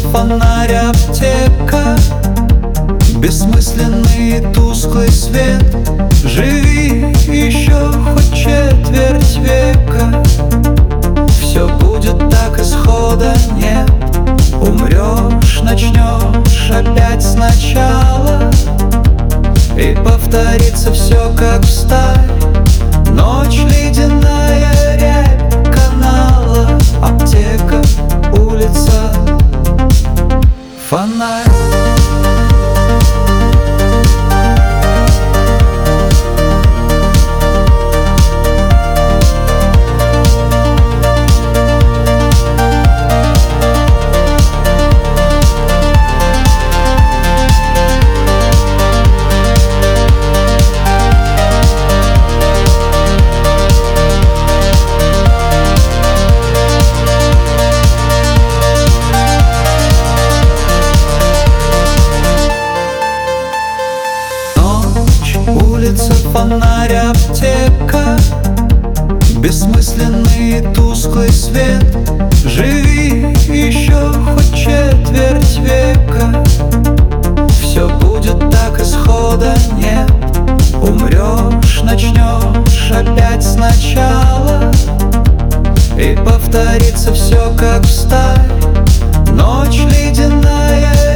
фонарь, аптека, бессмысленный тусклый свет. Живи еще хоть четверть века, все будет так, исхода нет. Умрешь, начнешь опять сначала, и повторится все как встарь. Ночь ледяная, рябь канала, аптека, улица, фонарь. Улица, фонарь, аптека, бессмысленный тусклый свет. Живи еще хоть четверть века, все будет так, исхода нет. Умрешь, начнешь опять сначала, и повторится все как встарь. Ночь ледяная,